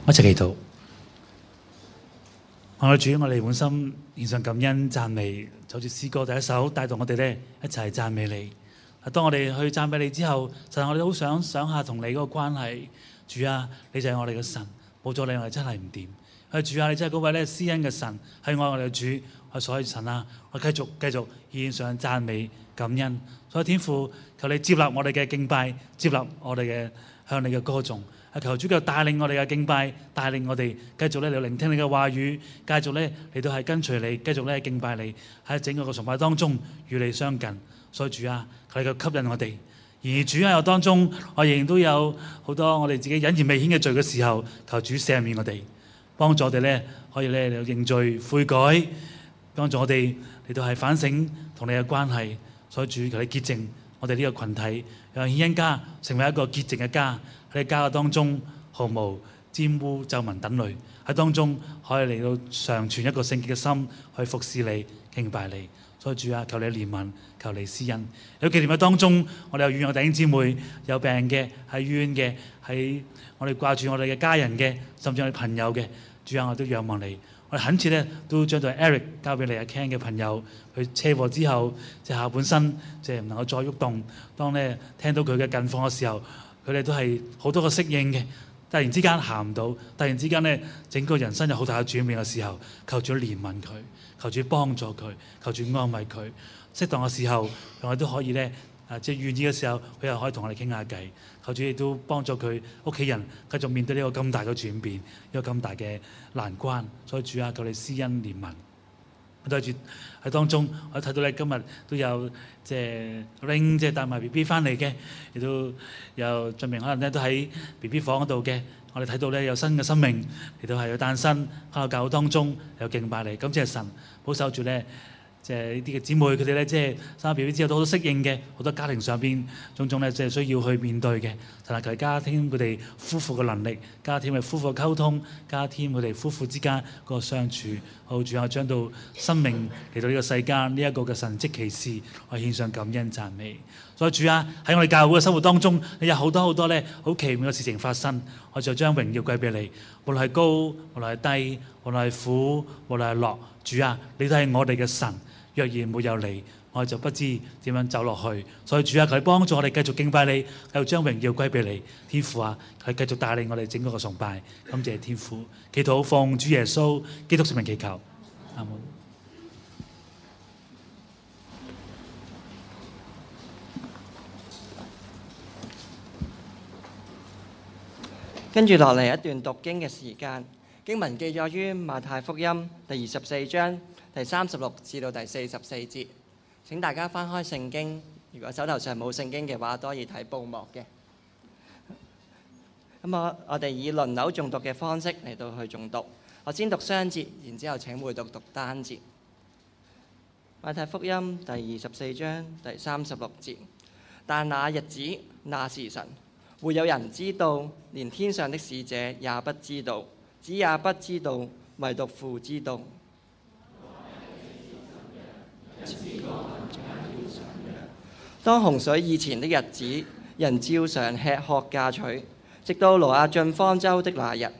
一齊祈禱。我哋主，我哋滿心獻上感恩讚美，就好似詩歌第一首帶動我哋咧一齊讚美你。當我哋去讚美你之後，實我哋好想下同你嗰個關係。主啊，你就係我哋嘅神，冇咗你我哋真係唔掂。主啊，你真係嗰位咧施恩嘅神，係愛我哋嘅主。所以神啊，我繼續獻上讚美感恩。所以天父，求你接納我哋嘅敬拜，接納我哋嘅向你嘅歌頌。求主繼續帶領我哋嘅敬拜，帶領我哋繼續咧嚟聆聽你嘅話語，繼續咧嚟到係跟隨你，繼續咧敬拜你，喺整個嘅崇拜當中與你相近。所以主啊，求你繼續吸引我哋。而主喺我當中，我仍然都有好多我哋自己隱而未顯嘅罪嘅時候，求主赦免我哋，幫助我哋咧可以咧認罪悔改，幫助我哋嚟到係反省同你嘅關係。所以主，求你潔淨我哋呢個群體，讓獻恩家成為一個潔淨嘅家。喺家嘅當中毫無沾污皺紋等類，喺當中可以嚟到常存一個聖潔嘅心去服侍你敬拜你。所以主啊，求你憐憫，求你施恩。有紀念嘅當中，我哋有院友弟兄姊妹有病嘅，喺醫院嘅，喺我哋掛住我哋嘅家人嘅，甚至我哋朋友嘅。主啊，我都仰望你。我哋懇切咧都將對 Eric 交俾你阿 Ken 嘅朋友，佢車禍之後即係下半身即係唔能夠再喐動。當咧聽到佢嘅近況嘅時候，佢哋都係好多個適應嘅，突然之間行唔到，突然之間咧整個人生有好大嘅轉變嘅時候，求主憐憫佢，求主幫助佢，求主安慰佢。適當嘅時候，我哋都可以咧即係願意嘅時候，佢又可以同我哋傾下偈。求主亦都幫助佢屋企人繼續面對呢個咁大嘅轉變，呢個咁大嘅難關。所以主啊，求你施恩憐憫。對住喺當中，我睇到咧今日都有即係 Ring 即係帶埋 B B 翻嚟嘅，亦都有俊明可能咧都喺 B B 房嗰度嘅。我哋睇到咧有新嘅生命嚟到係有誕生，喺個教會當中有敬拜你。感謝神保守住咧，即係呢啲嘅姊妹佢哋咧即係生咗 B B 之後都好多適應嘅，好多家庭上邊種種咧即係需要去面對嘅。神啊，求加添佢哋夫婦嘅能力，加添佢夫婦嘅溝通，加添佢哋夫婦之間嗰個相處。好，主啊，將到生命嚟到呢個世間呢一個嘅神蹟奇事，我獻上感恩讚美。所以主啊，喺我哋教會嘅生活當中，你有好多咧好奇妙嘅事情發生，我就將榮耀歸俾你。無論係高，無論係低，無論係苦，無論係樂，主啊，你都係我哋嘅神。若然沒有你，我就不知點樣走落去。所以主啊，佢幫助我哋繼續敬拜你，繼續將榮耀歸俾你。天父啊，佢繼續帶領我哋整個嘅崇拜。感謝天父，祈禱奉主耶穌基督聖名祈求，阿門。 跟住落嚟一段讀經嘅時間，經文記載於馬太福音第24章第36至到第44節。請大家翻開聖經，如果手頭上冇聖經嘅話，都可以睇報幕嘅。咁我哋以輪流誦讀嘅方式嚟到去誦讀。我先讀雙節，然之後請會讀單節。馬太福音第24章第36節。但那日子那時辰，會有人知道，連天上的使者也不知道，子也不知道，唯獨父知道。當洪水以前的日子，人照常吃喝嫁娶，直到挪亞進方舟的那日。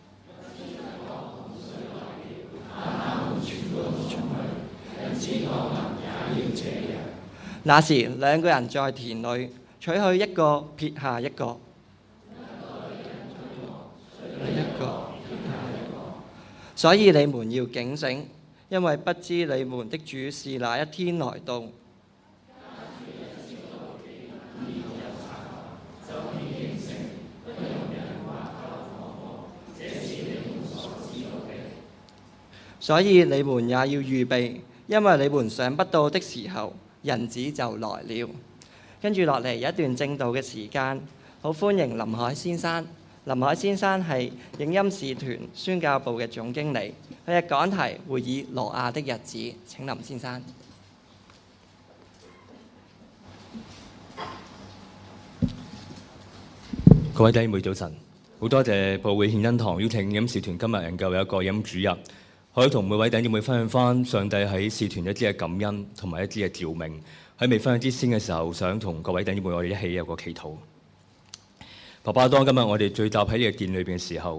那時兩個人在田裏，取去一個，撇下一個。所以你們要警醒，因為不知你們的主是哪一天來到。所以你們也要預備，因為你們想不到的時候，人子就來了。跟住落嚟有一段證道嘅時間，好歡迎林海先生。林海先生係影音使團宣教部嘅總經理，佢嘅講題會以挪亞的日子。請林先生。 各位弟兄姊妹早晨，好多謝佈會獻恩堂邀請影音使團今日能夠有一個影音主日，可以同每位弟兄姊妹分享翻上帝喺使團一啲嘅感恩同埋一啲嘅召命。喺未分享之先嘅時候，想同各位弟兄姊妹我哋一起有個祈禱。爸爸，當今日我哋聚集喺呢個殿裏邊嘅時候，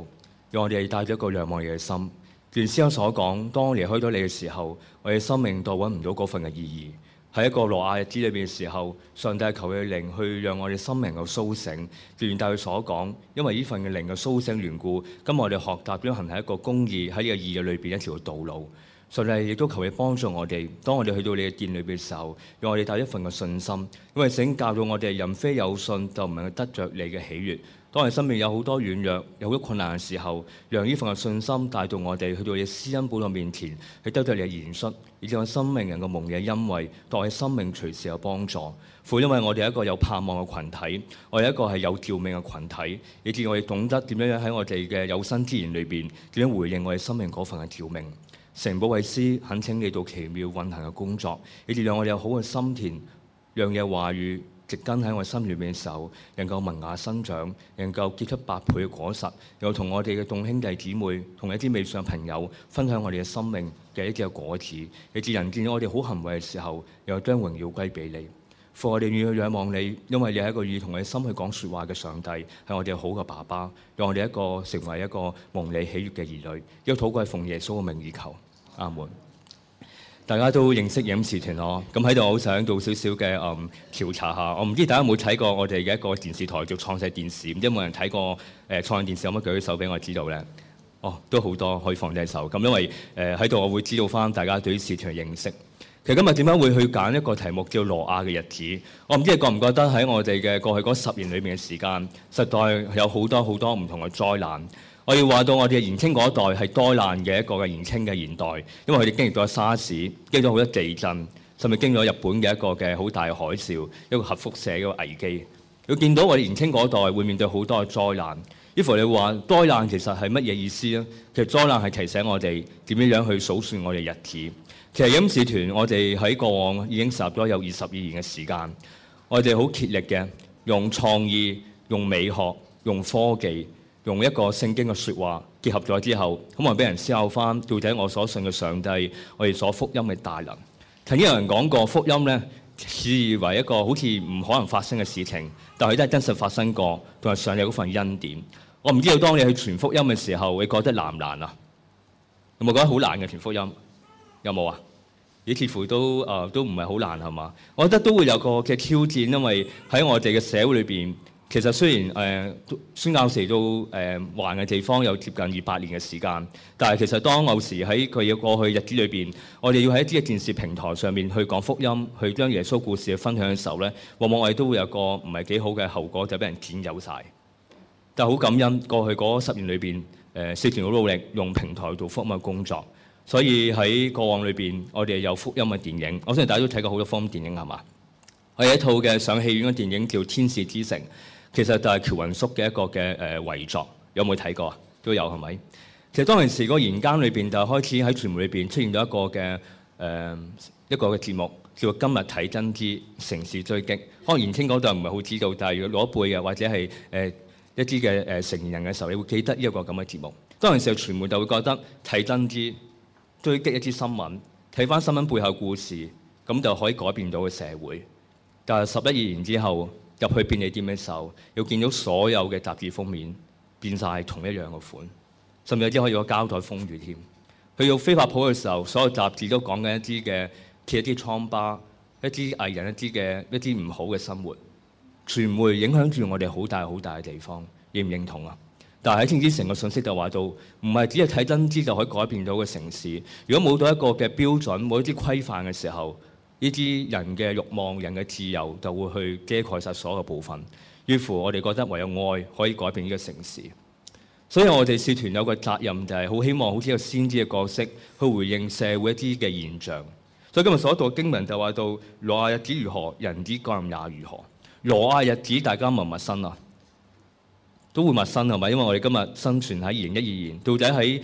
讓我哋帶咗一個仰望你嘅心。正如詩歌所講，當我離開咗你嘅時候，我哋生命都揾唔到嗰份嘅意義。喺一個挪亞日子裏邊嘅時候，上帝求佢嘅靈去讓我哋心靈嘅甦醒。正如大佢所講，因為呢份嘅靈嘅甦醒緣故，今日我哋學習點樣行喺一個公義喺呢個義嘅裏邊一條道路。上帝亦都求你幫助我哋，當我哋去到你嘅殿裏邊嘅時候，讓我哋帶一份嘅信心，因為聖經教導我哋人非有信就唔能夠得着你嘅喜悅。當我哋生命有好多軟弱、有好多困難嘅時候，讓呢份嘅信心帶到我哋去到你施恩寶座面前，去得到你嘅憐恤，以致我生命能夠蒙你嘅恩惠，代我生命隨時有幫助。父，因為我哋係一個有盼望嘅群體，我哋一個係有召命嘅群體，以致我哋懂得點樣喺我哋嘅有生之年裏邊點樣回應我哋生命嗰份嘅召命。聖保惠師懇請你到奇妙運行嘅工作，以致讓我哋有好嘅心田，讓你嘅話語植根喺我心裏面嘅時候，能夠萌芽生長，能夠結出百倍嘅果實，又同我哋嘅眾兄弟姊妹，同一啲未信朋友分享我哋嘅生命嘅一啲嘅果子，以致人見到我哋好行為嘅時候，又將榮耀歸俾你。父，我哋願意仰望你，因為你係一個願意同我哋心去講説話嘅上帝，係我哋好嘅爸爸，讓我哋一個成為一個蒙你喜悅嘅兒女。要禱告係奉耶穌嘅名而求。阿門。大家都認識影視團咯，咁喺度我好想做少少嘅調查下。我唔知大家有冇睇過我哋嘅一個電視台叫創世電視，唔知有冇人睇過創世電視？有冇舉手俾我知道咧？哦，都好多可以放低手。咁因為喺度我會知道翻大家對於視團嘅認識。其實今日點解會去揀一個題目叫挪亞嘅日子？我唔知你覺唔覺得喺我哋嘅過去嗰10年裏面嘅時間，實在有好多好多唔同嘅災難。我要話到我哋嘅年青嗰一代係災難嘅一個嘅年青嘅現代，因為佢哋經歷咗沙士，經歷咗好多地震，甚至經歷咗日本嘅一個嘅好大嘅海嘯，一個核輻射嘅一個危機。要見到我哋年青嗰一代會面對好多嘅災難。於乎你話災難其實係乜嘢意思咧？其實災難係提醒我哋點樣去數算我哋日子。其實影視團我哋喺過往已經實習咗有22年嘅時間，我哋好竭力嘅用創意、用美學、用科技。用一個聖經嘅説話結合咗之後，咁我俾人思考翻，到底我所信嘅上帝，我哋所福音嘅大能。曾經有人講過，福音咧視為一個好似唔可能發生嘅事情，但係都係真實發生過，同埋上帝嗰份恩典。我唔知道當你去傳福音嘅時候，你覺得難唔難啊？有冇覺得好難嘅傳福音？有冇啊？似乎都唔係好難係嘛？我覺得都會有個嘅挑戰，因為喺我哋嘅社會裏邊。其實雖然宣教士都還嘅地方有接近200年嘅時間，但係其實當有時喺佢嘅過去日子裏邊，我哋要喺一啲嘅電視平台上面去講福音，去將耶穌故事去分享嘅時候咧，往往我哋都會有個唔係幾好嘅後果，就俾人剪走晒。但係好感恩過去嗰10年裏邊，社團好努力用平台做福音嘅工作，所以喺過往裏邊，我哋有福音嘅電影。我相信大家都睇過好多福音電影係嘛？我有一套嘅上戲院嘅電影叫《天使之城》。其實就係喬雲叔嘅一個嘅遺作，有冇睇過啊？都有係咪？其實當陣時嗰個年間裏邊就開始喺傳媒裏邊出現咗一個嘅節目，叫做《今日睇真知城市追擊》。可能年輕嗰代唔係好知道，但係如果攞輩嘅或者係一啲嘅成年人嘅時候，你會記得呢一個咁嘅節目。當陣時傳媒就會覺得睇真知追擊一啲新聞，睇翻新聞背後故事，咁就可以改變到個社會。但係11、2年之後，入去便利店嘅時候，要見到所有嘅雜誌封面變晒同一樣嘅款，甚至有啲可以個膠袋封住添。去到飛髮鋪嘅時候，所有雜誌都講緊一啲嘅貼一啲瘡疤、一啲藝人一啲唔好嘅生活。傳媒影響住我哋好大好大嘅地方，認唔認同啊？但係喺天之城嘅信息就話到，唔係只係睇真知就可以改變到個城市。如果冇到一個嘅標準，冇一啲規範嘅時候，呢啲人嘅慾望、人嘅自由就會去遮蓋晒所有部分。於乎，我哋覺得唯有愛可以改變呢個城市。所以我哋使團有個責任，就係好希望好似一個先知嘅角色，去回應社會一啲嘅現象。所以今日所讀嘅經文就話到，挪亞日子如何，人子降臨也如何。挪亞日子大家陌唔陌生啊？都會陌生係咪？因為我哋今日生存喺2012年，到底喺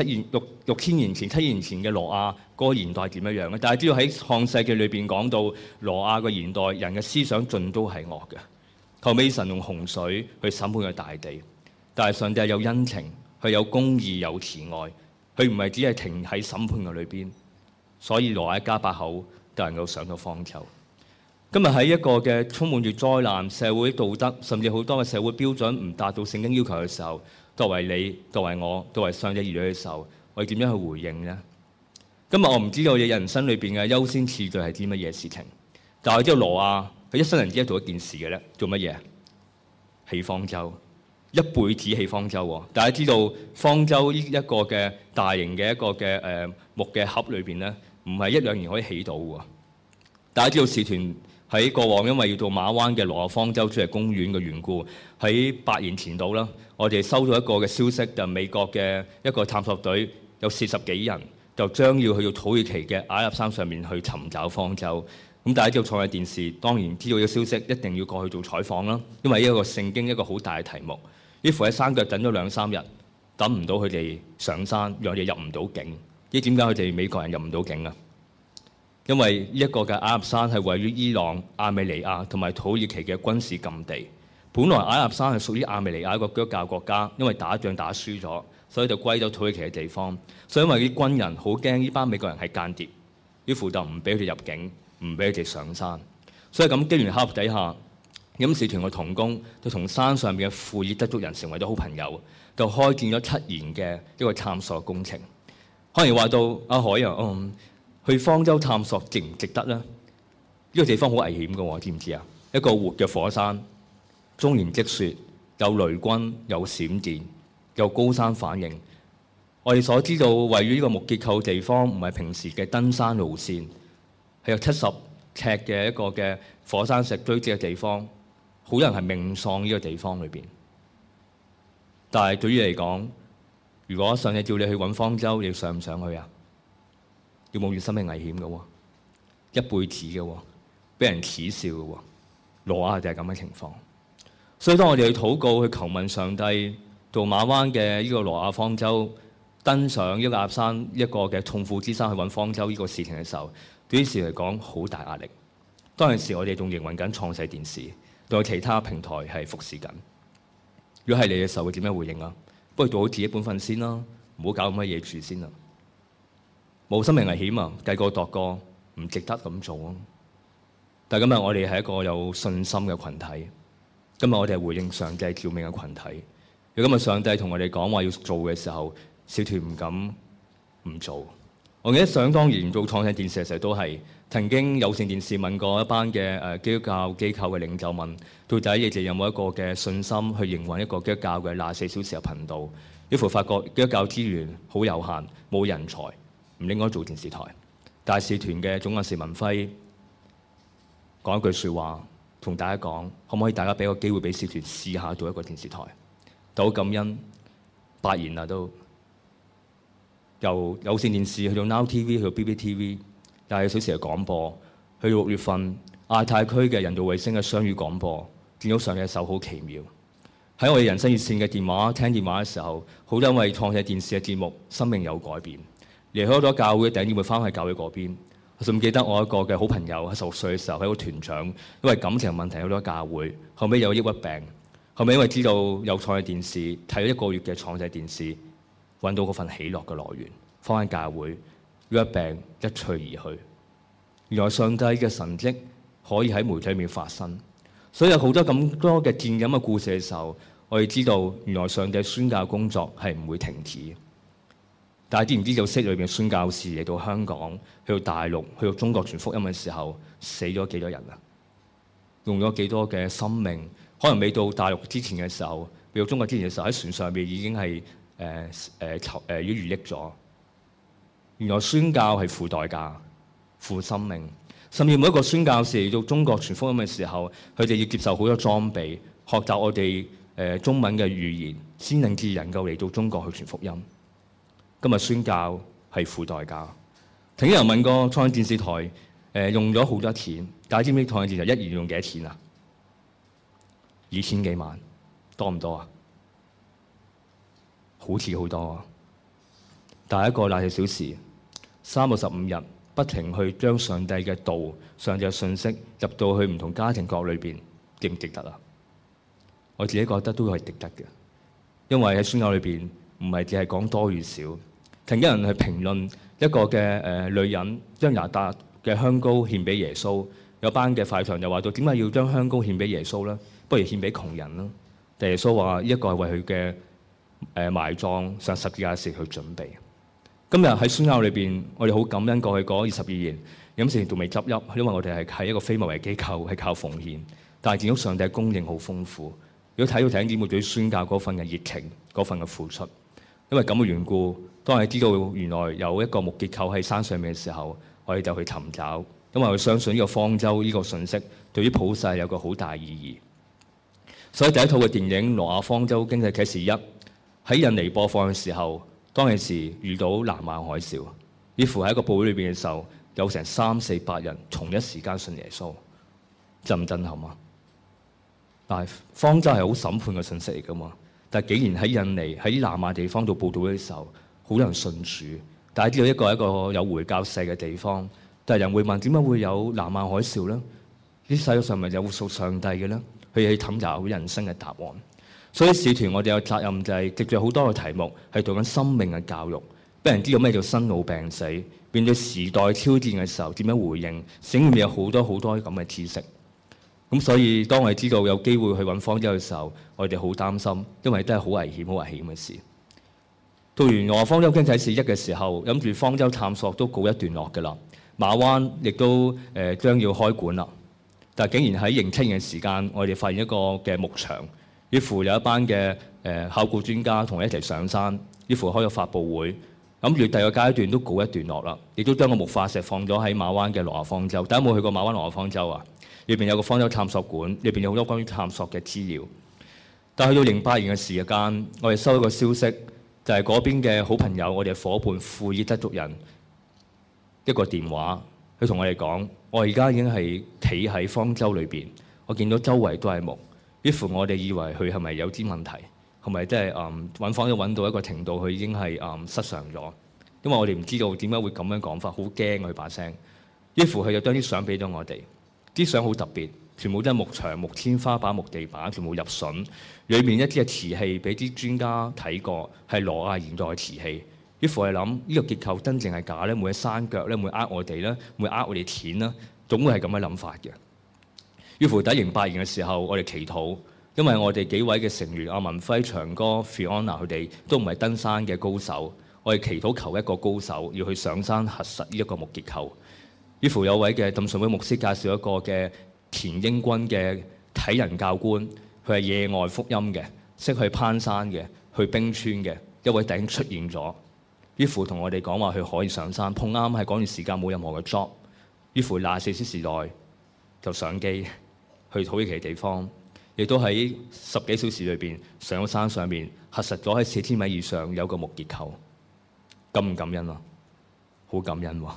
6千年前、7年前嘅挪亞嗰個年代點樣樣咧？但係只要喺創世記裏邊講到挪亞個年代，人嘅思想盡都係惡嘅。後尾神用洪水去審判個大地，但係上帝有恩情，佢有公義、有慈愛，佢唔係只係停喺審判嘅裏邊。所以挪亞一家8口就能夠上到方舟。 今日喺一個嘅充滿住災難、社會道德，甚至好多嘅社會標準唔達到聖經要求嘅時候，作為你、作為我、作為上帝兒女嘅時候，我哋點樣去回應呢？今日我唔知道你人生裏邊嘅優先次序係啲乜嘢事情，但係我知道羅亞佢一生人只係做一件事嘅咧，做乜嘢？起方舟，一輩子起方舟喎。大家知道方舟呢一個嘅大型嘅一個嘅木嘅盒裏邊咧，唔係一兩年可以起到喎。大家知道使團喺過往因為要到馬灣嘅羅亞方舟主題公園嘅緣故，喺8年前度啦，我哋收到一個嘅消息，就美國嘅一個探索隊有40幾人，就將要去到土耳其嘅阿拉伯山上面去尋找方舟。咁大家知道創世電視當然知道呢個消息，一定要過去做採訪啦，因為呢一個聖經一個好大嘅題目。呢乎喺山腳等咗2-3日，等唔到佢哋上山，讓佢哋入唔到境。呢點解佢哋美國人入唔到境啊？因為呢一個嘅阿拉伯山係位於伊朗、亞美尼亞同埋土耳其嘅軍事禁地。本來阿拉伯山係屬於亞美尼亞一個基督教國家，因為打仗打輸咗，所以就歸咗土耳其嘅地方。所以因為啲軍人好驚呢班美國人係間諜，於是就唔俾佢哋入境，唔俾佢哋上山。所以咁機緣巧合底下，咁使團嘅同工就同山上邊嘅庫爾德族人成為咗好朋友，就開展咗7年嘅一個探索工程。可能話到阿海啊，去方舟探索值唔值得呢？呢個地方好危險嘅喎，知唔知啊？一個活嘅火山，終年積雪，有雷軍，有閃電，有高山反應。我哋所知道，位於呢個木結構地方，唔係平時嘅登山路線，係有70尺嘅一個嘅火山石堆積嘅地方，好多人係命喪呢個地方裏邊。但係對於你嚟講，如果上帝叫你去揾方舟，你上唔上去啊？要冒住生命危險嘅喎，一輩子嘅喎，俾人恥笑嘅喎，羅亞就係咁嘅情況。所以當我哋去禱告、去求問上帝，到馬灣嘅呢個羅亞方舟登上一個亞山一個嘅痛苦之山去揾方舟呢個事情嘅時候，對於事嚟講好大壓力。當陣時我哋仲營運緊創世電視，仲有其他平台係服侍緊。如果係你嘅時候，會點樣回應啊？不如做好自己本分先啦，唔好搞咁乜嘢住先啦。冇生命危險啊，計過度過，唔值得咁做啊！但係今日我哋係一個有信心嘅群體，今日我哋係回應上帝召命嘅群體。如果今日上帝同我哋講話要做嘅時候，小團唔敢唔做。我記得想當然做創世電視嘅時候都係曾經有線電視問過一班嘅基督教機構嘅領袖問，到底你哋有冇一個嘅信心去營運一個基督教嘅24小時嘅頻道？幾乎發覺基督教資源好有限，冇人才，唔應該做電視台。大使團嘅總幹事文輝講一句説話，同大家講，可唔可以大家俾個機會俾使團試下做一個電視台？好感恩8年啦都。由有線電視去到 Now TV 去到 BBTV， 24小時嘅廣播，去到6月份亞太區嘅人造衛星嘅雙語廣播，見到上帝嘅手好奇妙。喺我哋人生熱線嘅電話聽電話嘅時候，好因為創世電視嘅節目，生命有改變。離開咗教會，第二年會翻去教會嗰邊。我仲記得我一個嘅好朋友喺16歲嘅時候，喺個團長，因為感情問題去咗教會，後尾有抑鬱病，後尾因為知道有創世電視，睇咗1個月嘅創世電視。揾到嗰份喜樂嘅來源，返返教會，呢個病一去而去。原來上帝嘅神蹟可以喺媒體裏面發生，所以有好多咁多嘅電影嘅故事嘅時候，我哋知道原來上帝宣教工作係唔會停止。但係知唔知道悉裏邊宣教士嚟到香港、去到大陸、去到中國傳福音嘅時候，死咗幾多人啊？用咗幾多嘅生命？可能未到大陸之前嘅時候，未到中國之前嘅時候，喺船上邊已經係已經遇溺咗。原來宣教係付代價、付生命，甚至每一個宣教士嚟到中國傳福音嘅時候，佢哋要接受好多裝備，學習我哋中文嘅語言，先能夠嚟到中國去傳福音。今日宣教係付代價。曾經有人問過創新電視台用咗好多錢，大家知唔知創新電視台1年用幾多錢啊？2000幾萬，多唔多啊？好似好多啊！但係一個24小時、365日，不停去將上帝嘅道、上帝嘅信息入到去唔同家庭角裏邊，值唔值得啊？我自己覺得都係值得嘅，因為喺宣教裏邊唔係淨係講多與少。曾經有人去評論一個嘅女人將拿達嘅香膏獻俾耶穌， 有班嘅快堂又話到點解要將香膏獻俾耶穌呢？不如獻俾窮人啦。但耶穌話呢一個係為佢嘅埋葬上十字架時去準備。今日喺宣教裏邊，我哋好感恩過去嗰22年飲食都未執笠，因為我哋係一個非牟利機構，係靠奉獻。但係見到上帝嘅供應好豐富。如果睇到弟兄姊妹對宣教嗰份嘅熱情、嗰份嘅付出，因為咁嘅緣故，當我哋知道原來有一個木結構喺山上面嘅時候，我哋就去尋找，因為我相信呢個方舟呢個信息對於普世有個好大意義。所以第一套嘅電影《挪亞方舟經濟啟示1》喺印尼播放嘅時候，當其時遇到南亞海嘯，似乎喺一個佈會裏邊嘅時候，有成300-400人同一時間信耶穌，震唔震撼啊？但係方舟係好審判嘅信息嚟㗎嘛，但係竟然喺印尼喺南亞地方度報道嘅時候，好多人信主。大家知道一個有回教勢嘅地方，但係人會問點解會有南亞海嘯呢？呢世界上咪有屬上帝嘅呢？佢哋去尋找人生嘅答案。所以使團我哋有責任就係藉住好多嘅題目，係做緊生命嘅教育，俾人知道咩叫生老病死，面對時代挑戰嘅時候點樣回應，醒裏面有好多咁嘅知識。咁所以當我哋知道有機會去揾方舟嘅時候，我哋好擔心，因為都係好危險嘅事。到完挪亞方舟經濟啟示1嘅時候，諗住方舟探索都告一段落㗎啦。馬灣亦都將要開館啦，但係竟然喺2007年嘅時間，我哋發現一個嘅牧場，於乎有一班嘅考古專家同我一齊上山，於乎開咗發佈會，諗住第二個階段都告一段落啦，亦都將個木化石放咗喺馬灣嘅挪亞方舟。大家有冇去過馬灣挪亞方舟啊？裏邊有個方舟探索館，裏邊有好多關於探索嘅資料。但係去到08年嘅時間，我哋收到個消息，就係嗰邊嘅好朋友，我哋嘅夥伴庫爾德族人一個電話，佢同我哋講：我而家已經係企喺方舟裏邊，我見到周圍都係木。於是乎我哋以為佢係咪有啲問題，係咪即係揾方舟揾到一個程度，佢已經係失常咗？因為我哋唔知道點解會咁樣講法，好驚佢把聲。於是乎佢就將啲相俾咗我哋。啲相好特別，全部都係木牆、木天花板、木地板，全部入榫。裏面一啲嘅瓷器俾啲專家睇過，係挪亞現代嘅瓷器。於是我哋諗呢個結構真正係假咧，會喺山腳咧，會呃我哋咧，會呃我哋錢啦，總會係咁嘅諗法嘅。於是喺08年嘅時候，我哋祈禱，因為我哋幾位嘅成員阿文輝、長哥、Fiona 佢哋都唔係登山嘅高手，我哋祈禱求一個高手要去上山核實呢一個木結構。於是有位嘅浸信會牧師介紹一個嘅田英軍嘅體能教官，佢係野外福音嘅，識去攀山嘅，去冰川嘅一位弟兄出現咗。於是同我哋講話佢可以上山，碰啱係嗰段時間冇任何嘅 job。於是24小時內就上機去土耳其嘅地方，亦都喺10幾小時裏邊上咗山上面核實咗喺4000米以上有個木結構。感唔感恩啊？好感恩喎！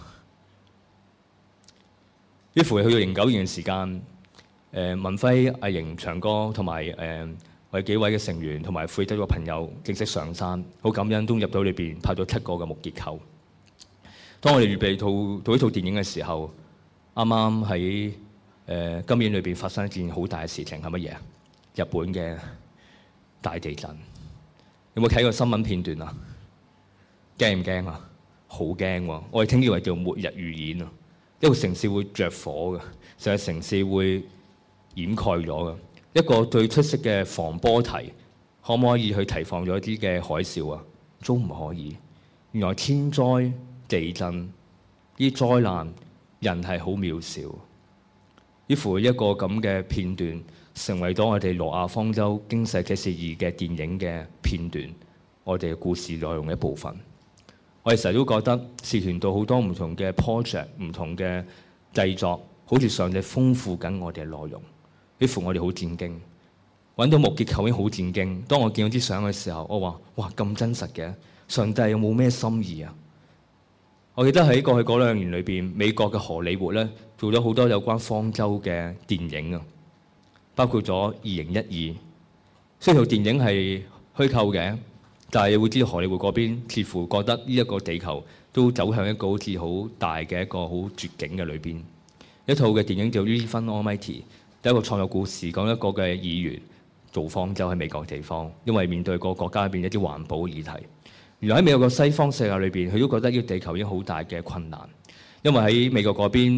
於是去到09年嘅時間，文輝、阿瑩、長哥同埋我哋幾位嘅成員同埋富德嘅朋友正式上山，好感恩都入到裏邊拍咗7個嘅木結構。當我哋預備到呢套電影嘅時候，啱啱喺今年裏邊發生一件好大嘅事情係乜嘢啊？日本嘅大地震，有冇睇過新聞片段啊？驚唔驚啊？好驚喎！我哋聽以為叫末日預演啊！一個城市會着火嘅，成個城市會掩蓋咗嘅。一個最出色嘅防波堤，可唔可以去提防咗一啲嘅海嘯啊？都唔可以。原來天災、地震呢啲災難，人係好渺小。於乎一個咁嘅片段，成為咗我哋挪亞方舟經濟啟示2嘅電影嘅片段，我哋嘅故事內容嘅一部分。我哋成日都覺得使團到好多唔同嘅 project、唔同嘅製作，好似上帝豐富緊我哋嘅內容。於乎我哋好戰驚，揾到木結構已經好戰驚。當我見到啲相嘅時候，我話：哇，咁真實嘅，上帝有冇咩心意啊？我記得喺過去嗰2年裏邊，美國嘅荷里活咧做咗好多有關方舟嘅電影啊，包括咗2012。雖然套電影係虛構嘅，但係你會知道荷里活嗰邊似乎覺得呢一個地球都走向一個好似好大嘅一個好絕境嘅裏邊。一套嘅電影叫《Elephant Almighty》，有一個創作故事，講一個嘅議員做方舟喺美國地方，因為面對個國家入邊一啲環保議題。原來喺美國嘅西方世界裏邊，佢都覺得呢個地球已經好大嘅困難，因為喺美國嗰邊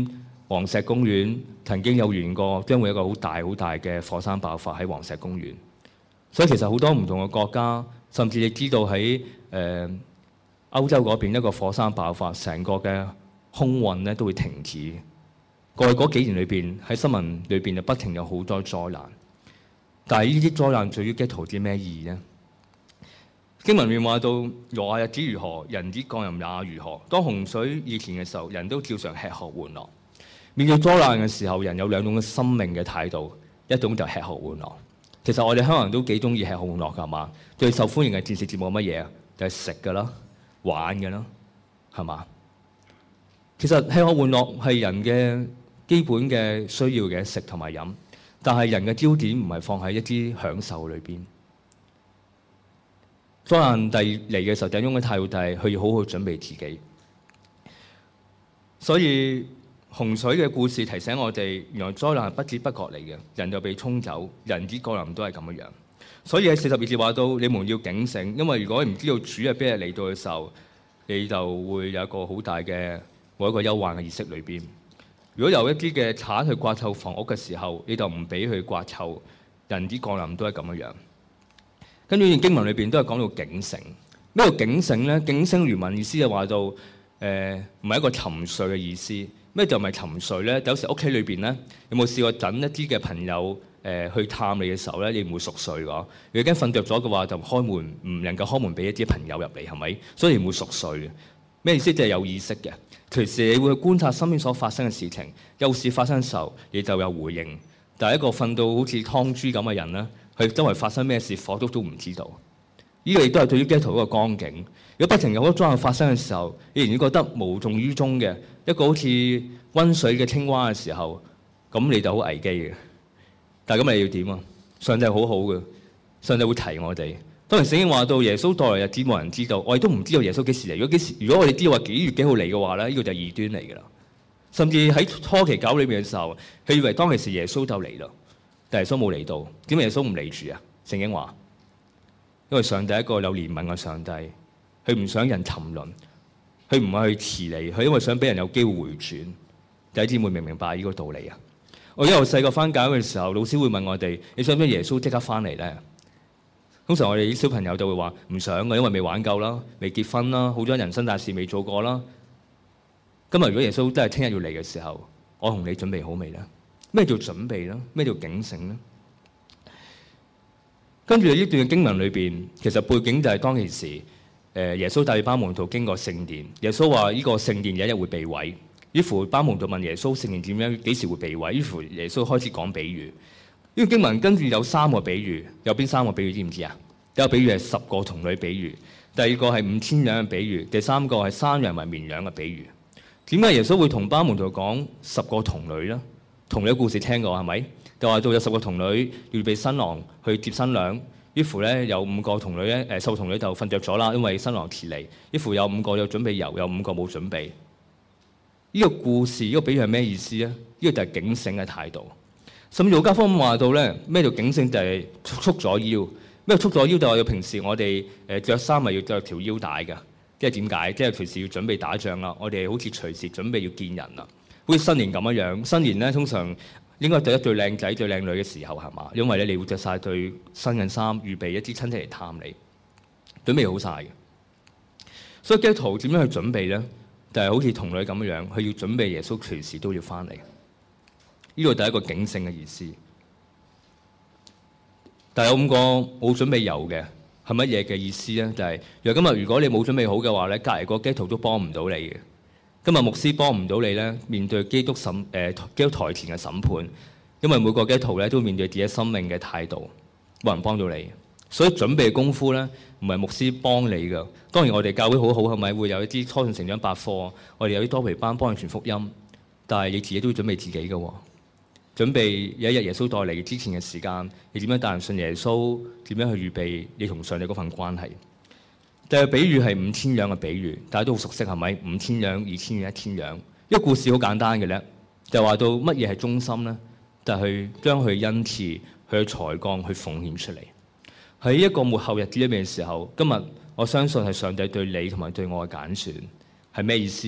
黃石公園曾經有預言過將會有一個好大好大嘅火山爆發喺黃石公園。所以其實好多唔同嘅國家，甚至你知道喺歐洲嗰邊一個火山爆發，成個嘅空運咧都會停止。過去嗰幾年裏邊喺新聞裏邊就不停有好多災難。但係呢啲災難對於基督徒啲咩意義呢？經文面話到，挪亞日子如何，人子降臨也如何。當洪水以前嘅時候，人都照常吃喝玩樂。面對災難嘅時候，人有兩種嘅生命嘅態度，一種就吃喝玩樂。其實我哋香港人都幾中意吃喝玩樂㗎嘛。最受歡迎嘅電視節目乜嘢啊？就係食㗎啦，玩㗎啦，係嘛？其實吃喝玩樂係人嘅基本嘅需要嘅，食同埋飲。但係人嘅焦點唔係放喺一啲享受裏邊。災難嚟嘅時候，第一種嘅態度就係佢要好好準備自己。所以洪水嘅故事提醒我哋，原來災難係不知不覺嚟嘅，人就被沖走，人子降臨都係咁樣。所以喺42節話到，你們要警醒，因為如果你唔知道主係邊日嚟到嘅時候，你就會有一個好大嘅一個憂患嘅意識裏邊。如果有一啲嘅鏟去刮臭房屋嘅時候，你就唔俾佢刮臭，人子降臨都係咁樣。跟住呢段經文裏邊都係講到警醒。咩叫警醒咧？警醒原文意思就話到唔係一個沉睡嘅意思。咩就唔係沉睡咧？有時屋企裏邊咧，有冇試過等一啲嘅朋友去探你嘅時候咧，你唔會熟睡㗎。如果驚瞓着咗嘅話，就開門唔能夠開門俾一啲朋友入嚟，係咪？所以你唔會熟睡嘅。咩意思？就係有意識嘅。隨時你會去觀察身邊所發生嘅事情，有事發生嘅時候，你就有回應。但係一個瞓到好似湯豬咁嘅人咧，佢周圍發生咩事，火都唔知道。呢個亦都係對於基督徒一個光景。如果不停有好多災難發生嘅時候，你仍然覺得無動於衷嘅，一個好似溫水嘅青蛙嘅時候，咁你就好危機嘅。但係咁你要點啊？上帝好好嘅，上帝會提我哋。當然聖經話到耶穌到來日子冇人知道，我哋都唔知道耶穌幾時嚟。如果我哋知道話幾月幾號嚟嘅話咧，呢個就係異端嚟㗎啦。甚至喺初期教裏面嘅時候，佢以為當其時耶穌就嚟啦，但耶穌冇嚟到。點解耶穌唔嚟住啊？聖經話，因為上帝係一個有憐憫嘅上帝，佢唔想人沉淪，佢唔係去遲嚟，佢因為想俾人有機會回轉。弟兄姊妹明唔明白呢個道理啊？我因為細個翻教嘅時候，老師會問我哋：你想唔想耶穌即刻翻嚟咧？通常我哋啲小朋友就會話唔想嘅，因為未玩夠啦，未結婚啦，好多人生大事未做過啦。今日如果耶穌真係聽日要嚟嘅時候，我同你準備好未咧？咩叫準備咧？咩叫警醒咧？跟住呢段經文裏邊，其實背景就係當其時，耶穌帶班門徒經過聖殿，耶穌話呢個聖殿有一日會被毀。於是班門徒問耶穌聖殿點樣幾時會被毀？於是耶穌開始講比喻。呢個經文跟住有3個比喻，有邊3個比喻知唔知啊？第一個比喻係10個童女比喻，第二個係5000羊嘅比喻，第3個係山羊同綿羊嘅比喻。點解耶穌會同班門徒講10個童女咧？童女故事聽過係咪？就話到有10個童女要俾新郎去接新娘，於是咧有5個童女咧10個童女就瞓着咗啦，因為新郎遲嚟。於是有5個有準備油，有5個冇準備。呢個故事呢個比喻係咩意思咧？呢個就係警醒嘅態度。甚至路加福音話到咧，咩叫警醒？就係束咗腰。咩束咗腰？就係平時我哋著衫咪要著條腰帶㗎。即係點解？即係隨時要準備打仗啦。我哋好似隨時準備要見人啦。好似新年咁樣。新年咧通常應該著得最靚仔、最靚女嘅時候係嘛？因為咧你會著晒對新嘅衫，預備一啲親戚嚟探你，準備好晒嘅。所以基督徒點樣去準備咧？就係好似童女咁樣，佢要準備耶穌隨時都要翻嚟。呢個就係一個警醒嘅意思。但係有5個冇準備油嘅係乜嘢嘅意思咧？就係今日如果你冇準備好嘅話咧，隔離個基督徒都幫唔到你嘅。今日牧師幫唔到你咧，面對基督台前嘅審判，因為每個基督徒咧都面對自己生命嘅態度，冇人幫到你。所以準備功夫咧，唔係牧師幫你㗎。當然我哋教會好好係咪會有一啲初信成長百課，我哋有啲多培班幫你傳福音，但係你自己都要準備自己㗎喎。準備有一日耶穌到嚟之前嘅時間，你點樣帶人信耶穌？點樣去預備你同上帝嗰份關係？第二個比喻係5000羊嘅比喻，大家都好熟悉係咪？5000羊、2000羊、1000羊。一個故事好簡單嘅咧，就話到乜嘢係忠心咧？就係去將佢恩賜、佢嘅才幹去奉獻出嚟。喺一個末後日子裏面嘅時候，今日我相信係上帝對你同埋對我嘅揀選係咩意思咧？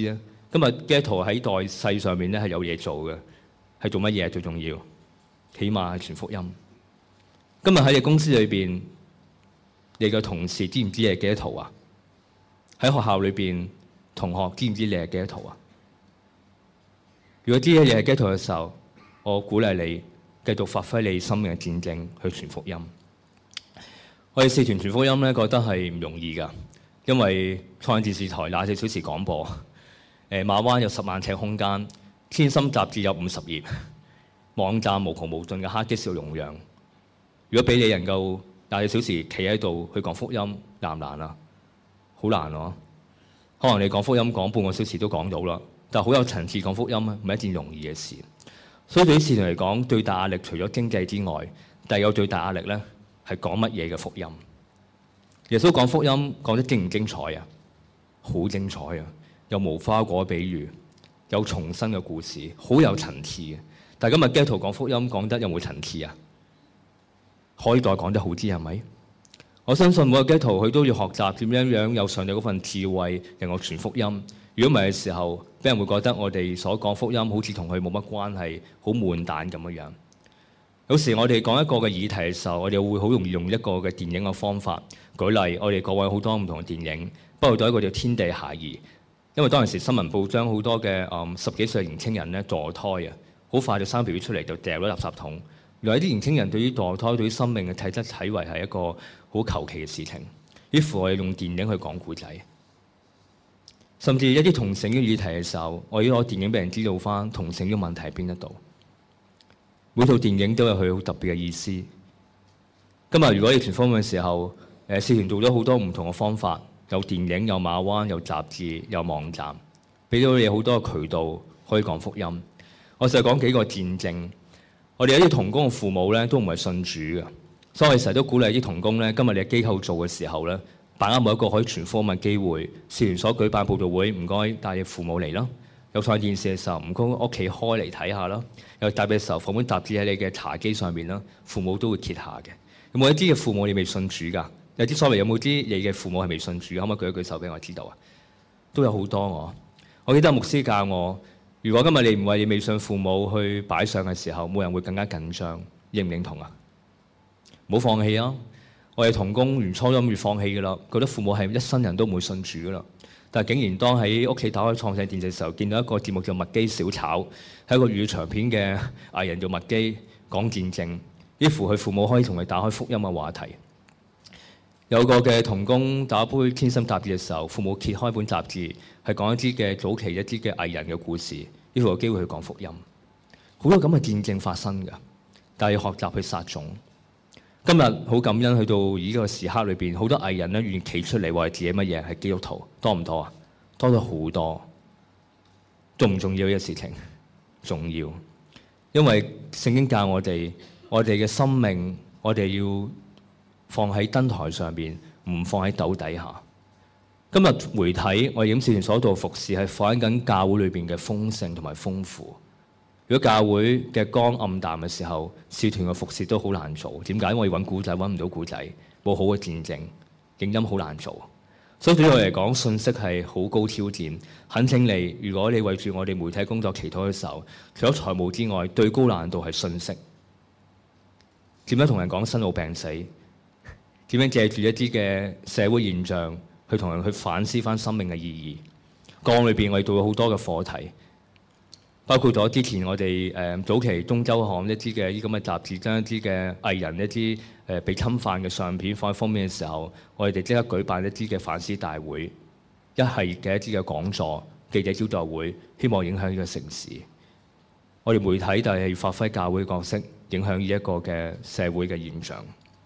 今日基督徒喺代世上面咧係有嘢做嘅，係做乜嘢最重要？起碼係傳福音。今日喺你公司裏邊，你嘅同事知唔知你係基督徒啊？喺學校裏邊，同學知唔知你係基督徒啊？如果知你係基督徒嘅時候，我鼓勵你繼續發揮你生命嘅見證去傳福音。我哋使團傳福音咧，覺得係唔容易㗎，因為創意電視台24小時廣播，馬灣有10萬尺空間，天心雜誌有50頁，網站無窮無盡嘅hard disk要容量。如果俾你能夠24小時企喺度去講福音，難唔難啊？好難咯！可能你講福音講半個小時都講到啦，但係好有層次講福音啊，唔係一件容易嘅事。所以對於使徒嚟講，最大壓力除咗經濟之外，第二有最大壓力咧係講乜嘢嘅福音。耶穌講福音講得精唔精彩啊？好精彩啊！有無花果比喻，有重生嘅故事，好有層次嘅。但係今日基督徒講福音講得有冇層次啊？可以再講得好啲係咪？我相信每個基督徒佢都要學習點樣有上帝嗰份智慧，令我傳福音。如果唔係嘅時候，俾人會覺得我哋所講福音好似同佢冇乜關係，好悶蛋咁樣。有時我哋講一個嘅議題嘅時候，我哋會好容易用一個嘅電影嘅方法。舉例，我哋過往好多唔同嘅電影，包括到一個叫《天地孩兒》，因為當時新聞報章好多嘅10幾歲嘅年青人咧墮胎啊，好快就生 BB 出嚟就掉咗垃圾桶。原來啲年青人對於墮胎、對於生命嘅體質睇為係一個好求其嘅事情，於是我哋用電影去講故仔，甚至一啲同性嘅議題嘅時候，我要攞電影俾人知道翻同性嘅問題喺邊一度。每套電影都有佢好特別嘅意思。今日如果你傳福音嘅時候，使團做咗好多唔同嘅方法，有電影、有馬灣、有雜誌、有網站，俾到你好多渠道可以講福音。我就講幾個見證。我哋有啲同工嘅父母咧都唔係信主嘅，所以我哋成日都鼓勵啲同工咧，今日你喺機構做嘅時候咧，把握每一個可以傳福音嘅機會。使團所舉辦佈道會，唔該帶你父母嚟啦。有睇電視嘅時候，唔該屋企開嚟睇下啦。有帶嘅時候放本雜誌喺你嘅茶几上面啦，父母都會揭下嘅。有冇一啲嘅父母你未信主㗎？有啲所謂有冇啲你嘅父母係未信主？可唔可以舉一舉手俾我知道啊？都有好多我記得牧師教我。如果今日你唔為你未信父母去擺上嘅時候，冇人會更加緊張，認唔認同啊？唔好放棄啊！我哋同工完初都諗住放棄㗎啦，覺得父母係一生人都唔會信主㗎啦。但係竟然當喺屋企打開創世電視嘅時候，見到一個節目叫麥基小炒，係一個粵語長片嘅藝人叫麥基講見證，於乎佢父母可以同佢打開福音嘅話題。有個嘅同工打杯天心雜誌嘅時候，父母揭開本雜誌，係講一啲嘅早期一啲嘅藝人嘅故事，呢個有機會去講福音。好多咁嘅見證發生㗎，但係要學習去撒種。今日好感恩去到呢個時刻裏邊，好多藝人咧願意企出嚟話自己乜嘢係基督徒，多唔多啊？多咗好多。重唔重要呢個事情？重要，因為聖經教我哋嘅生命，我哋要放喺燈台上邊，唔放喺斗底下。今日媒體我哋使團所做服侍係反映緊教會裏邊嘅豐盛同埋豐富。如果教會嘅光暗淡嘅時候，使團嘅服侍都好難做。點解？因為我哋揾古仔揾唔到古仔，冇好嘅見證，影音好難做。所以對我嚟講，信息係好高挑戰。懇請你，如果你為住我哋媒體工作祈禱嘅時候，除咗財務之外，最高難度係信息。點樣同人講生老病死？點樣借住一啲嘅社會現象去同人去反思翻生命嘅意義？個案裏邊我哋做咗好多嘅課題，包括咗之前我哋早期東周刊一啲嘅呢咁嘅雜誌，將一啲嘅藝人一啲被侵犯嘅相片放喺封面嘅時候，我哋即刻舉辦一啲嘅反思大會，一系列嘅一啲嘅講座、記者招待會，希望影響呢個城市。我哋媒體就係要發揮教會角色，影響呢一個嘅社會嘅現象。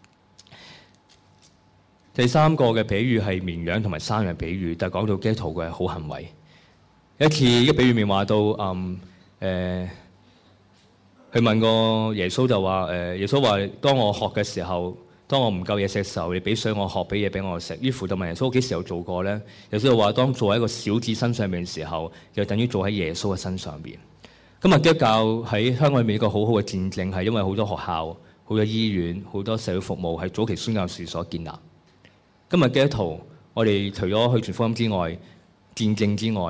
第三個嘅比喻係綿羊同埋山羊比喻，但係講到基督徒嘅好行為。一次一比喻面話到，佢問過耶穌就話，耶穌話：當我渴嘅時候，當我唔夠嘢食嘅時候，你俾水我喝，俾嘢俾我食。於是就問耶穌幾時有做過咧？耶穌就話：當做喺一個小子身上面嘅時候，就等於做喺耶穌嘅身上邊。今日基督教喺香港裏面一個好好嘅見證，係因為好多學校、好多醫院、好多社會服務係早期宣教士所建立。今日基督徒，我哋除咗去傳福音之外、見證之外，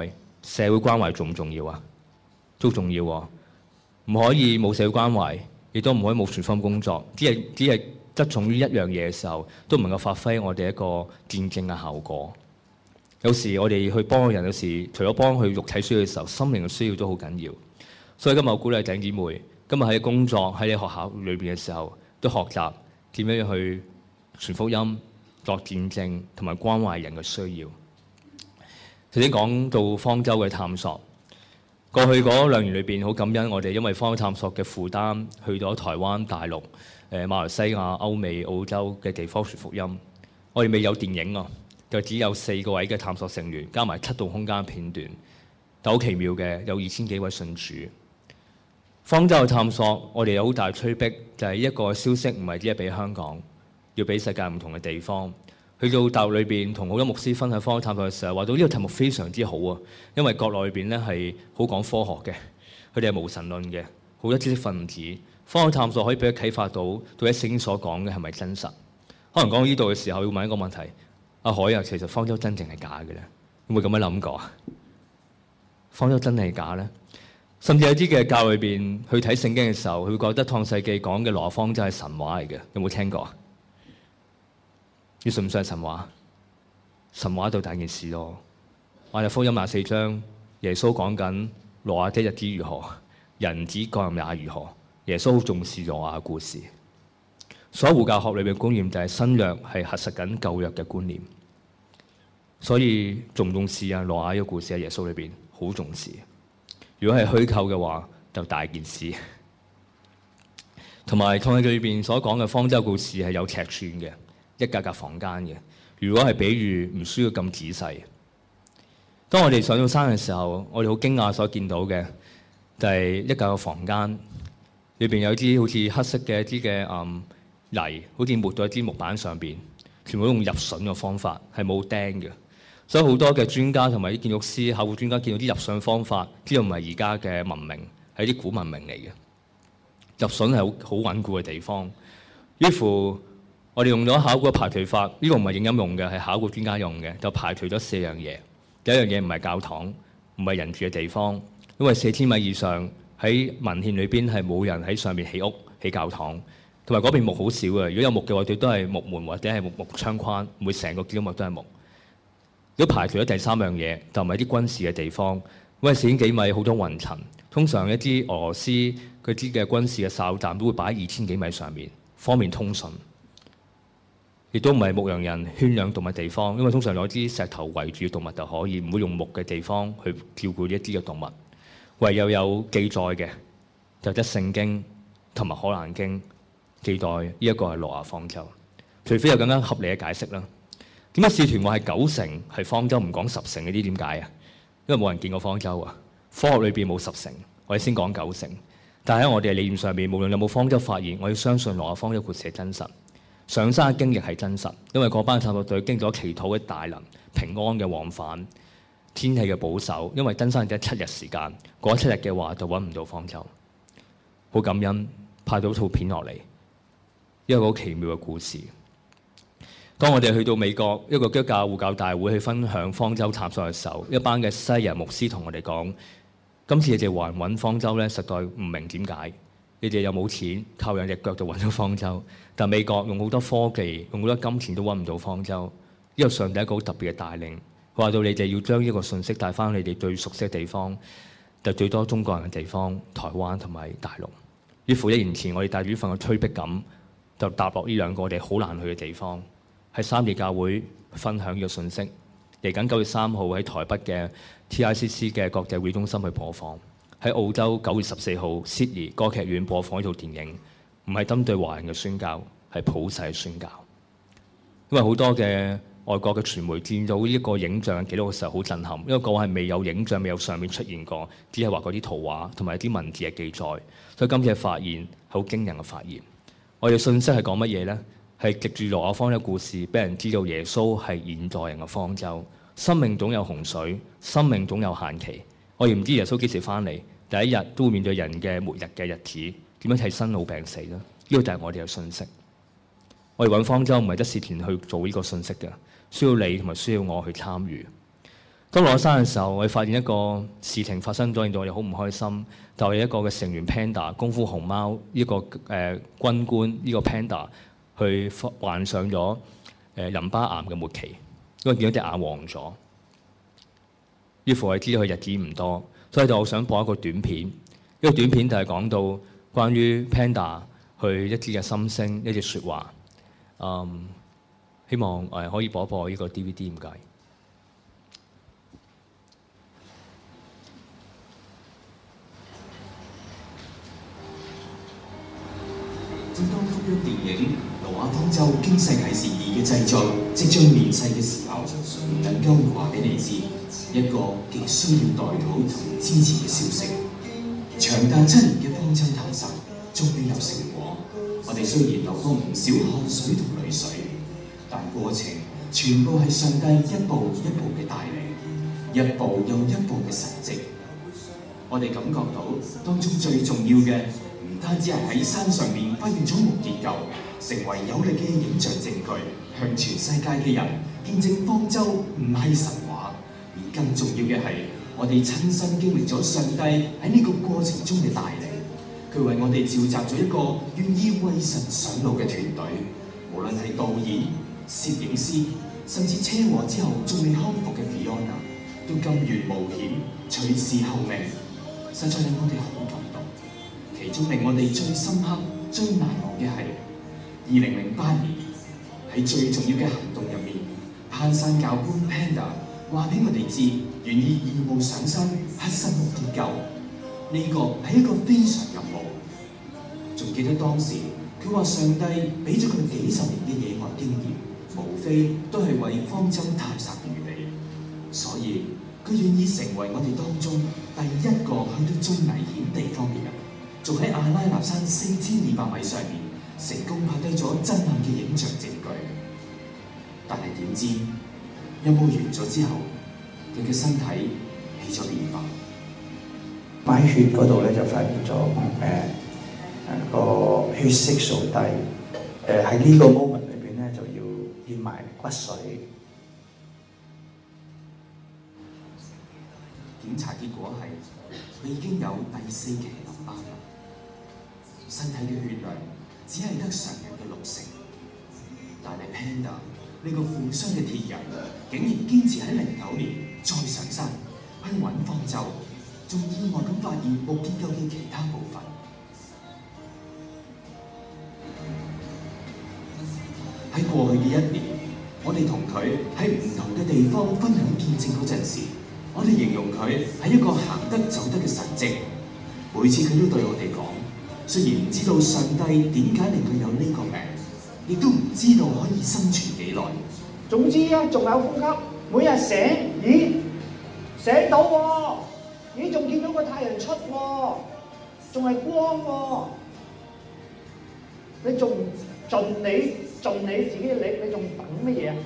社會關懷重唔重要啊？都重要喎，唔可以冇社會關懷，亦都唔可以冇傳福音工作。只係側重於一樣嘢嘅時候，都唔能夠發揮我哋一個見證嘅效果。有時我哋去幫人，有時除咗幫佢肉體需要嘅時候，心靈嘅需要都好緊要。所以今日我鼓勵弟兄姊妹，今日喺工作喺你學校裏邊嘅時候，都學習點樣去傳福音、作見證同埋關懷人嘅需要。頭先講到方舟嘅探索，過去嗰2年裏邊好感恩，我哋因為方舟探索嘅負擔，去咗台灣、大陸、馬來西亞、歐美、澳洲嘅地方傳福音。我哋未有電影啊，就只有4個位嘅探索成員，加埋7度空間片段，但好奇妙嘅有2000幾位信主。方舟嘅探索，我哋有好大催逼，就係一個消息唔係只係俾香港，要俾世界唔同嘅地方。去到大陸裏邊，同好多牧師分享方舟探索嘅時候，話到呢個題目非常之好啊，因為國內裏邊咧係好講科學嘅，佢哋係無神論嘅，好多知識分子。方舟探索可以俾佢啟發到底聖經所講嘅係咪真實？可能講到呢度嘅時候，要問一個問題：阿海啊，其實方舟真正係假嘅咧？有冇咁樣諗過啊？方舟真係假咧？甚至有啲嘅教裏邊去睇聖經嘅時候，佢會覺得創世記講嘅挪亞方舟係神話嚟嘅，有冇聽過啊？你信唔信係神話？神話就大件事咯。馬太福音24章，耶穌講緊挪亞的日子如何，人子降臨也如何。耶穌好重視挪亞嘅故事。所有護教學裏邊嘅觀念就係新約係核實緊舊約嘅觀念。所以重唔重視啊？挪亞呢個故事喺耶穌裏邊好重視。如果係虛構嘅話，就大件事。同埋創世記裏邊所講嘅方舟故事係有尺寸嘅，一格格房間嘅。如果係比喻，唔需要咁仔細。當我哋上到山嘅時候，我哋好驚訝所見到嘅就係一格個房間，裏邊有啲好似黑色嘅一啲嘅泥，好似抹到一啲木板上邊，全部都用入榫嘅方法，係冇釘嘅。所以好多嘅專家同埋啲建築師、考古專家見到啲入榫方法，知道唔係而家嘅文明，係啲古文明嚟嘅。入榫係好穩固嘅地方。於乎，我哋用咗考古嘅排除法，呢個唔係影音用嘅，係考古專家用嘅，就排除咗4樣嘢。第一樣嘢唔係教堂，唔係人住嘅地方，因為4000米以上喺文獻裏邊係冇人喺上面起屋、起教堂，同埋嗰邊木好少嘅。如果有木嘅話，佢都係木門或者係木窗框，唔會成個建築物都係木。如果排除咗第3樣嘢，就唔係啲軍事嘅地方，因為4000幾米好多雲層，通常一啲俄羅斯嗰啲嘅軍事嘅哨站都會擺喺2000幾米上面，方便通訊。亦都唔係牧羊人圈養動物地方，因為通常攞啲石頭圍住動物就可以，唔會用木嘅地方去照顧一啲嘅動物。唯有記載嘅就得聖經同埋可蘭經記載呢一個係挪亞方舟，除非有更加合理嘅解釋啦。點解使徒話係9成係方舟，唔講10成？呢啲點解啊？因為冇人見過方舟啊。科學裏邊冇10成，我哋先講9成。但係喺我哋嘅理念上面，無論有冇方舟發現，我要相信挪亞方舟故事係真實。上山嘅經歷係真實，因為嗰班探索隊經咗祈禱嘅大能、平安嘅往返、天氣嘅保守。因為登山只係7日時間，過7日嘅話就揾唔到方舟。好感恩派到套片落嚟，一個好奇妙嘅故事。當我哋去到美國一個基督教護教大會去分享方舟探索嘅時候，一班嘅西人牧師同我哋講：今次你哋話揾方舟咧，實在唔明點解。你哋又冇錢，靠2隻腳就揾到方舟。但美國用好多科技，用好多金錢都揾唔到方舟。呢個上帝一個好特別嘅帶領，話到你哋要將呢個信息帶翻你哋最熟悉嘅地方，就最多中國人嘅地方，台灣同埋大陸。於乎1年前，我哋帶住呢份嘅催逼感，就踏落呢2個我哋好難去嘅地方，喺3地教會分享呢個信息。嚟緊9月3號喺台北嘅 TICC 嘅國際會中心去播放。喺澳洲9月14號 Sydney 歌劇院播放呢套電影，唔係針對華人嘅宣教，係普世嘅宣教。因為好多嘅外國嘅傳媒見到呢一個影像記錄嘅時候好震撼，因為個話係未有影像、未有上面出現過，只係話嗰啲圖畫同埋啲文字嘅記載。所以今次嘅發現係好驚人嘅發現。我哋信息係講乜嘢呢？係藉住挪亞方舟嘅故事，俾人知道耶穌係現代人嘅方舟。生命總有洪水，生命總有限期。我哋唔知耶穌幾時翻嚟，第一日都會面對人嘅末日嘅日子，點樣睇生老病死咧？呢個就係我哋嘅信息。我哋揾方舟唔係得使團去做呢個信息嘅，需要你同埋需要我去參與。 當落咗山嘅時候，我哋發現一個事情發生咗，令到我哋好唔開心。就係一個嘅成員 Panda 功夫熊貓呢個軍官呢個 Panda 去患上咗淋巴癌嘅末期，因為見到隻眼黃咗。於是我哋知道佢日子唔多，所以就我想播一個短片。呢個短片就係講到關於 Panda 去一啲嘅心聲，一啲説話。希望可以播一播呢個 DVD，唔該。 正當福音電影《挪亞方舟驚世啟示2》嘅製作即將面世嘅時候，唔能夠唔話俾你知一個極需要代禱同支持嘅消息。長達7年嘅方舟探索終於有成果，我哋雖然流過唔少汗水同淚水，但過程全部係上帝一步一步嘅帶領，一步又一步嘅神蹟。我哋感覺到當中最重要嘅，唔單止係喺山上面發現咗木結構，成為有力嘅影像證據，向全世界嘅人見證方舟唔係神話，而更重要嘅係，我哋親身經歷咗上帝喺呢個過程中嘅帶領。佢為我哋召集咗一個願意為神上路嘅團隊，無論係導演、攝影師，甚至車禍之後仲未康復嘅 Fiona， 都甘願冒險，隨時候命，實在令我哋好感動。其中令我哋最深刻、最難忘嘅係2008年喺最重要嘅行動入面，攀山教官 Panda 話俾我哋知，願意義務上山核實木結構，呢個係一個非常任務。仲記得當時佢話上帝俾咗佢幾十年嘅野外經驗，無非都係為方舟探索預備，所以佢願意成為我哋當中第一個去到最危險地方嘅人。仲喺阿拉納山4200米上面成功拍低咗震撼嘅影像證據，但係點知任務完咗之後，佢嘅身體起咗變化。 買血嗰度咧就發現咗個血色素低，喺呢個 moment 裏邊咧就要驗埋骨髓。 檢查結果係佢已經有第4期淋巴癌。身體嘅血量只係得常人嘅60%，但係 Panda 呢個負傷嘅鐵人，竟然堅持喺09年再上山去揾方舟，仲意外咁發現木結構嘅其他部分。喺過去嘅1年，我哋同佢喺唔同嘅地方分享見證嗰陣時，我哋形容佢係一個行得走得嘅神蹟。每次佢都對我哋講，雖然唔知道上帝點解令佢有呢個病，亦都唔知道可以生存幾耐。 總之啊，仲有呼吸，每日醒，咦，醒到喎，咦，仲見到個太陽出喎，仲係光喎，你仲唔盡你自己嘅力，你仲等乜嘢啊？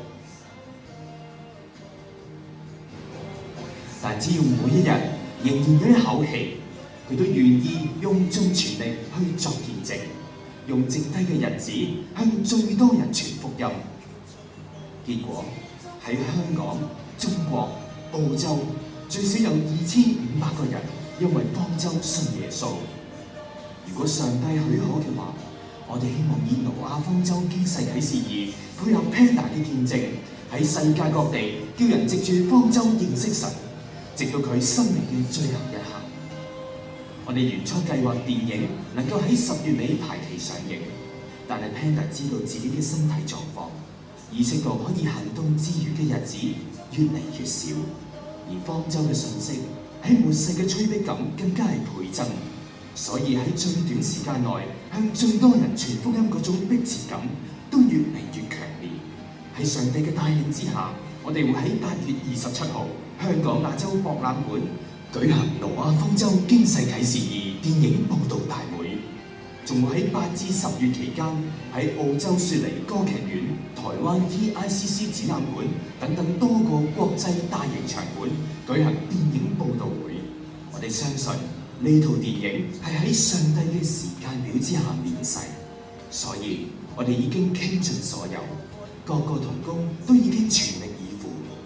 但只要每一日仍然有一口氣，佢都願意用盡全力去作見證，用剩低嘅日子向最多人傳福音。結果喺香港、中國、澳洲最少有2500個人因為方舟信耶穌。如果上帝許可嘅話，我哋希望以挪亞方舟驚世啟示2配合 Panda 嘅見證，喺世界各地叫人藉住方舟認識神，直到佢生命嘅最後一刻。我哋原初計劃電影能夠喺10月尾排期上映，但係 Panda 知道自己嘅身體狀況，意識到可以行動自如嘅日子越嚟越少，而方舟嘅信息喺末世嘅催逼感更加係倍增。所以喺最短時間內向最多人傳福音嗰種迫切感都越嚟越強烈。喺上帝嘅帶領之下，我哋會喺8月27號香港亞洲博覽館舉行挪亞方舟驚世啟示2電影報導大會，仲會喺8至10月期間喺澳洲雪梨歌劇院、台灣 TICC 展覽館等等多個國際大型場館舉行電影報導會。我哋相信呢套電影係喺上帝嘅時間表之下面世，所以我哋已經傾盡所有，各個同工都已經全力以赴，唔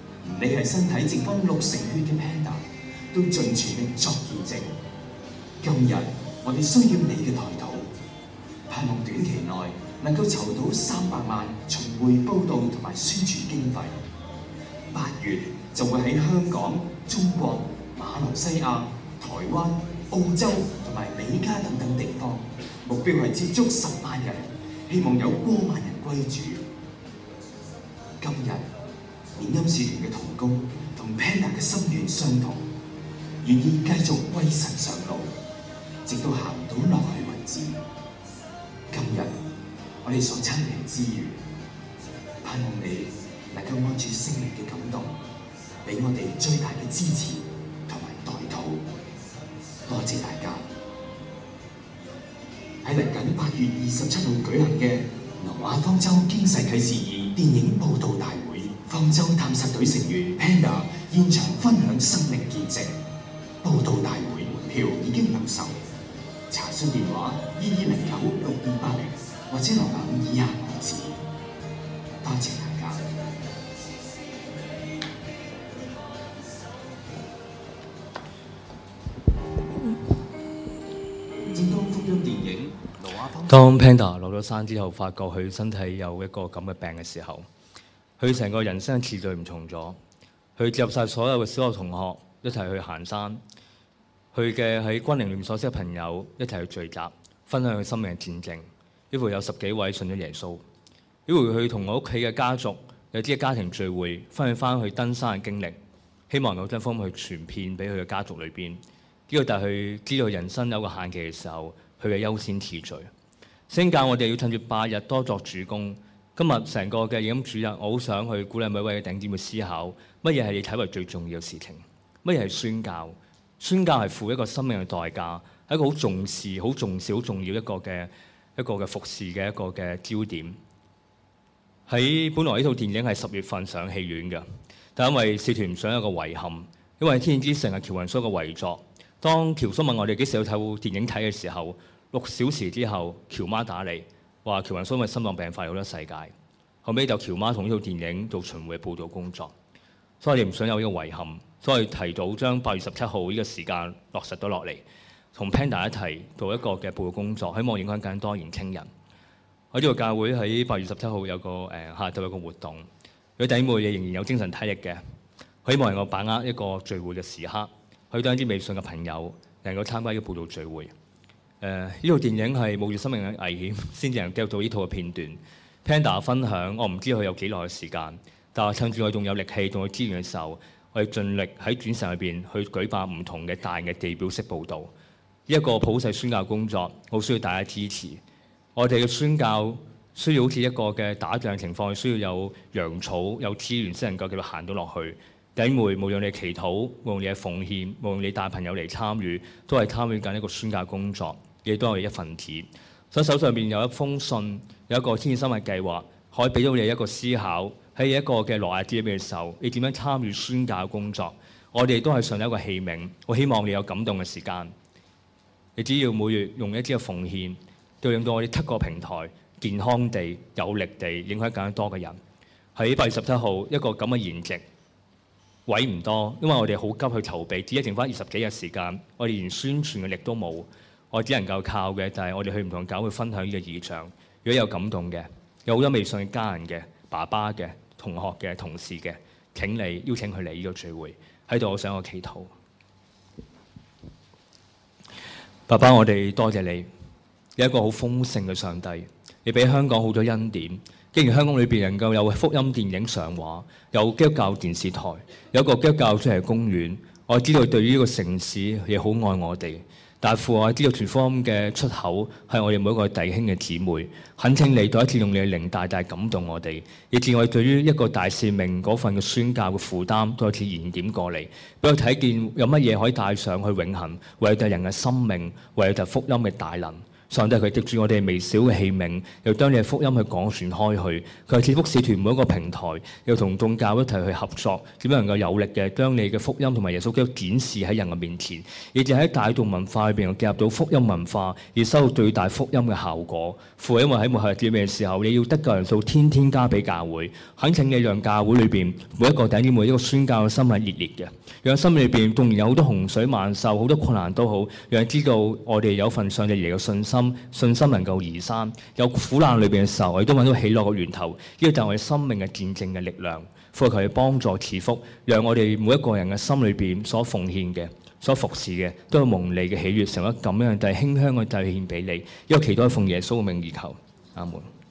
你係身體剩翻60成血嘅 Panda， 都盡全力作見證。今日我哋需要你嘅台禱，盼望短期內能夠籌到300萬巡迴報導同埋宣傳經費。8月就會喺香港、中國、馬來西亞、台灣、澳洲同埋美加等等地方，目標係接觸10萬人，希望有過萬人歸主。今日緬因使團嘅同工同 Panda 嘅心願相同，願意繼續為神上路，直到行到落去為止。今日我哋所參與之餘，盼望你能夠按住聖靈嘅感動，俾我哋最大嘅支持同埋代禱。多謝大家！喺嚟緊8月27號舉行嘅挪亞方舟經世啟示2電影報導大會，方舟探索隊成員 Panda 現場分享生命見證。報導大會門票已經有售，查詢電話2209-6280或者瀏覽以下網址。多謝大家。正當福音電影《挪亞方舟》 當 Panda 落咗山之後，發覺佢身體有一個咁嘅病嘅時候，佢成個人生次序唔同咗。佢接入晒所有嘅小學同學一齊去行山，佢嘅喺軍營裏面所識嘅朋友一齊去聚集，分享佢生命嘅見證。呢乎有10幾位信咗耶穌。呢乎佢同我屋企嘅家族有啲家庭聚會，分享翻去登山嘅經歷，希望能夠將福音去傳遍俾佢嘅家族裏邊。呢個就係佢知道人生有個限期嘅時候，佢嘅優先次序。聖教我哋要趁住8日多作主工。今日成個嘅義主日，我好想去鼓勵每位嘅弟兄姊妹思考，乜嘢係你睇為最重要嘅事情？乜嘢係宣教？宣教係付一個生命嘅代價，係一個好重視、好重視、好重要一個嘅服侍嘅一個嘅焦點。喺本來呢套電影係10月份上戲院嘅，但因為使團唔想有個遺憾，因為天之城係喬雲蘇嘅遺作。當喬叔問我哋幾時去睇部電影睇嘅時候，6小時之後，喬媽打嚟話喬雲蘇因為心臟病發離開咗世界。後尾就喬媽同呢套電影做巡迴報導工作，所以我哋唔想有呢個遺憾，所以提早將8月17號呢個時間落實咗落嚟，同 Panda 一齊做一個嘅報導工作，希望影響更多年輕人。我呢個教會喺8月17號有個下晝有個活動，如果弟兄妹仍然有精神體力嘅，希望能夠把握一個聚會嘅時刻，去等啲未信嘅朋友能夠參加呢個報導聚會。呢套電影係冒住生命嘅危險先至能夠到呢套嘅片段。Panda 分享，我唔知佢有幾耐嘅時間，但係趁住我仲有力氣仲有資源嘅時候，我哋盡力喺短時間裏邊去舉辦唔同嘅大型嘅地表式報導。呢一個普世宣教工作，好需要大家支持。我哋嘅宣教需要好似一個嘅打仗情況，需要有糧草、有資源先能夠繼續行到落去。弟兄妹，無論你祈禱，無論你係奉獻，無論你帶朋友嚟參與，都係參與緊一個宣教工作，亦都係一份子。所以手上邊有一封信，有一個天使生命計劃，可以俾到你一個思考。喺一個嘅挪亞之嘅時候，你點樣參與宣教工作？我哋都係上一個器皿。我希望你有感動嘅時間，你只要每月用一啲嘅奉獻，就令到我哋7個平台健康地、有力地影響更多嘅人。喺8月17號一個咁嘅筵席，位唔多，因為我哋好急去籌備，只係剩翻20幾日時間，我哋連宣傳嘅力都冇。我只能夠靠嘅就係我哋去唔同教會分享呢個異象。如果有感動嘅，有好多未信嘅家人嘅、爸爸嘅、同學嘅、同事嘅，請你邀請佢嚟呢個聚會。喺度我想我祈禱。爸爸，我哋多謝你，有一個好豐盛嘅上帝，你俾香港好多恩典。既然香港裏邊能夠有福音電影上畫，有基督教電視台，有一個基督教主題公園，我知道對於呢個城市亦好愛我哋。但父，我知道傳福音嘅出口係我哋每一個弟兄嘅姊妹，懇請你再一次用你嘅靈大大感動我哋，以致我哋對於一個大使命嗰份嘅宣教嘅負擔再一次燃點過嚟，俾我睇見有乜嘢可以帶上去永恆，為咗人嘅生命，為咗福音嘅大能。 上帝佢藉住我哋微小嘅器皿，又將你嘅福音去廣傳開去。佢係賜福使團每一個平台，又同眾教一齊去合作，點樣能夠有力嘅將你嘅福音同埋耶穌基督展示喺人嘅面前，亦就喺大眾文化裏邊又結合到福音文化，而收到最大福音嘅效果。父，因為喺末後日子嘅時候，你要得救人數天天加俾教會，懇請你讓教會裏邊每一個弟兄每一個宣教嘅心係熱烈嘅，讓心裏邊縱然有好多洪水萬獸，好多困難都好，讓知道我哋有份上帝嚟嘅信心，信心能夠移山。有苦難裏邊嘅時候，我哋都揾到喜樂嘅源頭，呢個就係我哋生命嘅見證嘅力量。父，求你幫助賜福，讓我哋每一個人嘅心裏邊所奉獻嘅、所服侍嘅，都有蒙你嘅喜悅，成為咁樣嘅馨香嘅祭獻俾你。因為祈禱奉耶穌嘅名而求，阿門。